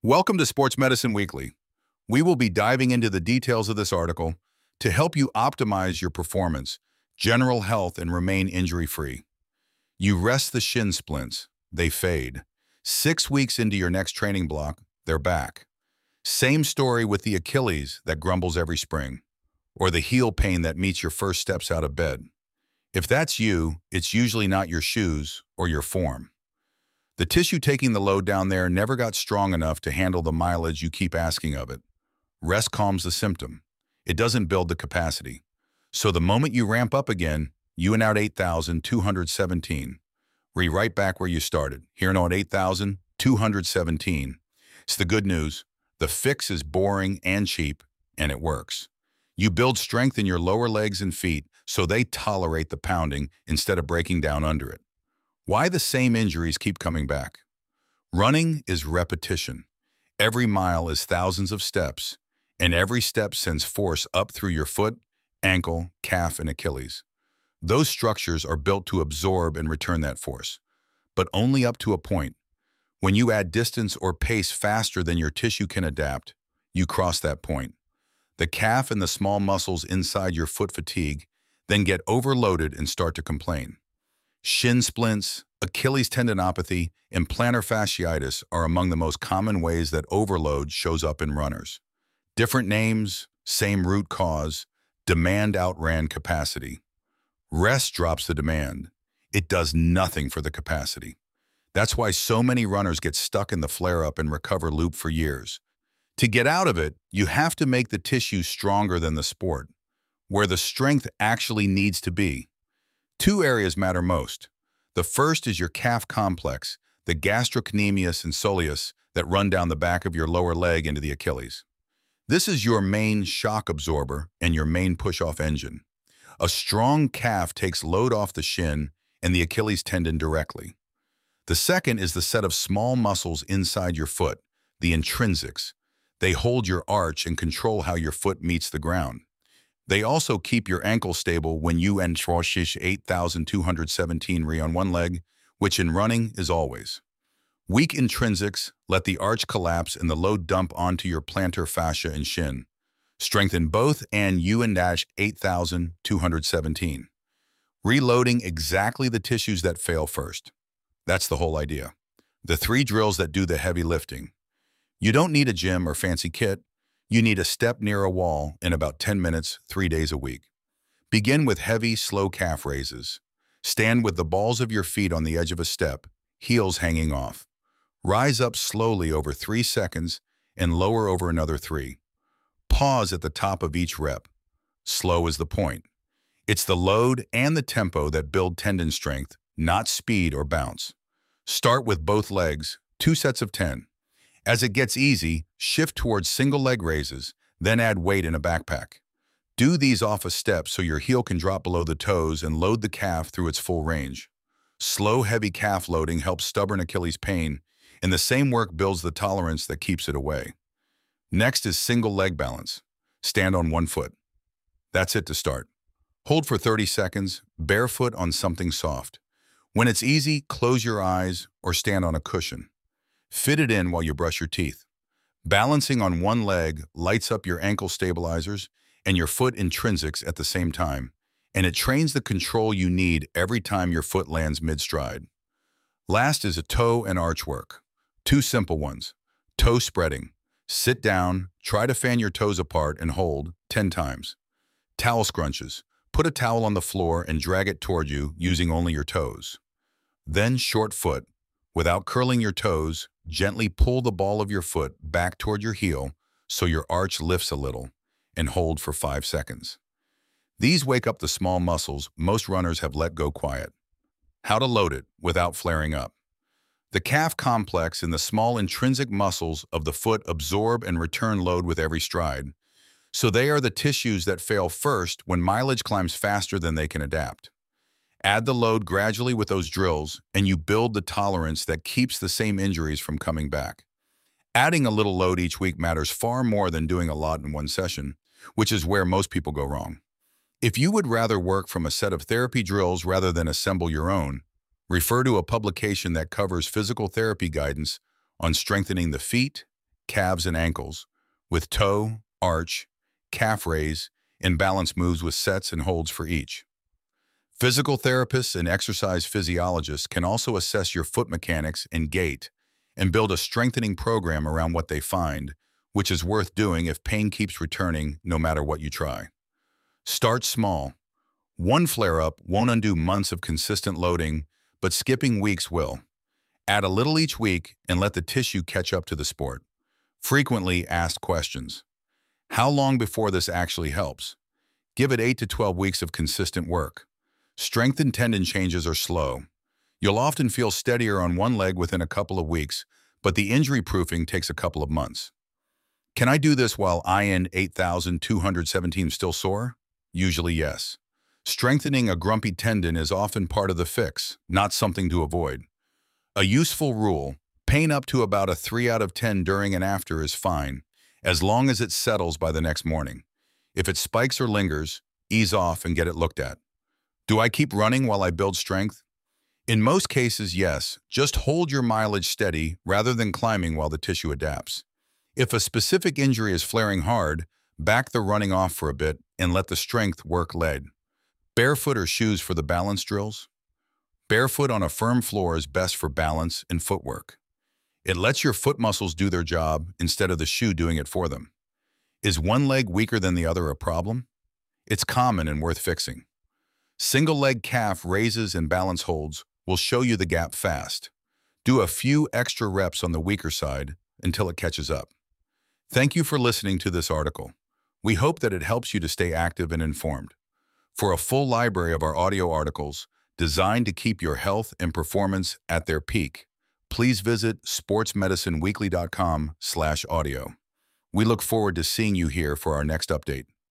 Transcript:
Welcome to Sports Medicine Weekly. We will be diving into the details of this article to help you optimize your performance, general health, and remain injury-free. You rest the shin splints, they fade. 6 weeks into your next training block, they're back. Same story with the Achilles that grumbles every spring, or the heel pain that meets your first steps out of bed. If that's you, it's usually not your shoes or your form. The tissue taking the load down there never got strong enough to handle the mileage you keep asking of it. Rest calms the symptom. It doesn't build the capacity. So the moment you ramp up again, you and out 8,217. Right back where you started, here on 8,217. It's the good news. The fix is boring and cheap, and it works. You build strength in your lower legs and feet so they tolerate the pounding instead of breaking down under it. Why the same injuries keep coming back? Running is repetition. Every mile is thousands of steps, and every step sends force up through your foot, ankle, calf, and Achilles. Those structures are built to absorb and return that force, but only up to a point. When you add distance or pace faster than your tissue can adapt, you cross that point. The calf and the small muscles inside your foot fatigue, then get overloaded and start to complain. Shin splints, Achilles tendinopathy, and plantar fasciitis are among the most common ways that overload shows up in runners. Different names, same root cause, demand outran capacity. Rest drops the demand. It does nothing for the capacity. That's why so many runners get stuck in the flare-up and recover loop for years. To get out of it, you have to make the tissue stronger than the sport, where the strength actually needs to be. 2 areas matter most. The first is your calf complex, the gastrocnemius and soleus that run down the back of your lower leg into the Achilles. This is your main shock absorber and your main push-off engine. A strong calf takes load off the shin and the Achilles tendon directly. The second is the set of small muscles inside your foot, the intrinsics. They hold your arch and control how your foot meets the ground. They also keep your ankle stable when you entroshish 8,217 on one leg, which in running is always. Weak intrinsics let the arch collapse and the load dump onto your plantar fascia and shin. Strengthen both and you and 8,217. Reloading exactly the tissues that fail first. That's the whole idea. The 3 drills that do the heavy lifting. You don't need a gym or fancy kit. You need a step near a wall in about 10 minutes, 3 days a week. Begin with heavy, slow calf raises. Stand with the balls of your feet on the edge of a step, heels hanging off. Rise up slowly over 3 seconds and lower over another 3. Pause at the top of each rep. Slow is the point. It's the load and the tempo that build tendon strength, not speed or bounce. Start with both legs, 2 sets of 10. As it gets easy, shift towards single leg raises, then add weight in a backpack. Do these off a step so your heel can drop below the toes and load the calf through its full range. Slow, heavy calf loading helps stubborn Achilles pain, and the same work builds the tolerance that keeps it away. Next is single leg balance. Stand on one foot. That's it to start. Hold for 30 seconds, barefoot on something soft. When it's easy, close your eyes or stand on a cushion. Fit it in while you brush your teeth. Balancing on one leg lights up your ankle stabilizers and your foot intrinsics at the same time, and it trains the control you need every time your foot lands mid-stride. Last is a toe and arch work. 2 simple ones. Toe spreading. Sit down, try to fan your toes apart and hold 10 times. Towel scrunches. Put a towel on the floor and drag it toward you using only your toes. Then short foot. Without curling your toes, gently pull the ball of your foot back toward your heel so your arch lifts a little, and hold for 5 seconds. These wake up the small muscles most runners have let go quiet. How to load it without flaring up. The calf complex and the small intrinsic muscles of the foot absorb and return load with every stride, so they are the tissues that fail first when mileage climbs faster than they can adapt. Add the load gradually with those drills, and you build the tolerance that keeps the same injuries from coming back. Adding a little load each week matters far more than doing a lot in one session, which is where most people go wrong. If you would rather work from a set of therapy drills rather than assemble your own, refer to a publication that covers physical therapy guidance on strengthening the feet, calves, and ankles, with toe, arch, calf raise, and balance moves with sets and holds for each. Physical therapists and exercise physiologists can also assess your foot mechanics and gait and build a strengthening program around what they find, which is worth doing if pain keeps returning no matter what you try. Start small. One flare-up won't undo months of consistent loading, but skipping weeks will. Add a little each week and let the tissue catch up to the sport. Frequently asked questions. How long before this actually helps? Give it 8 to 12 weeks of consistent work. Strength and tendon changes are slow. You'll often feel steadier on one leg within a couple of weeks, but the injury proofing takes a couple of months. Can I do this while IN 8217 still sore? Usually yes. Strengthening a grumpy tendon is often part of the fix, not something to avoid. A useful rule: pain up to about a 3 out of 10 during and after is fine, as long as it settles by the next morning. If it spikes or lingers, ease off and get it looked at. Do I keep running while I build strength? In most cases, yes. Just hold your mileage steady rather than climbing while the tissue adapts. If a specific injury is flaring hard, back the running off for a bit and let the strength work lead. Barefoot or shoes for the balance drills? Barefoot on a firm floor is best for balance and footwork. It lets your foot muscles do their job instead of the shoe doing it for them. Is one leg weaker than the other a problem? It's common and worth fixing. Single leg calf raises and balance holds will show you the gap fast. Do a few extra reps on the weaker side until it catches up. Thank you for listening to this article. We hope that it helps you to stay active and informed. For a full library of our audio articles designed to keep your health and performance at their peak, please visit sportsmedicineweekly.com/audio. We look forward to seeing you here for our next update.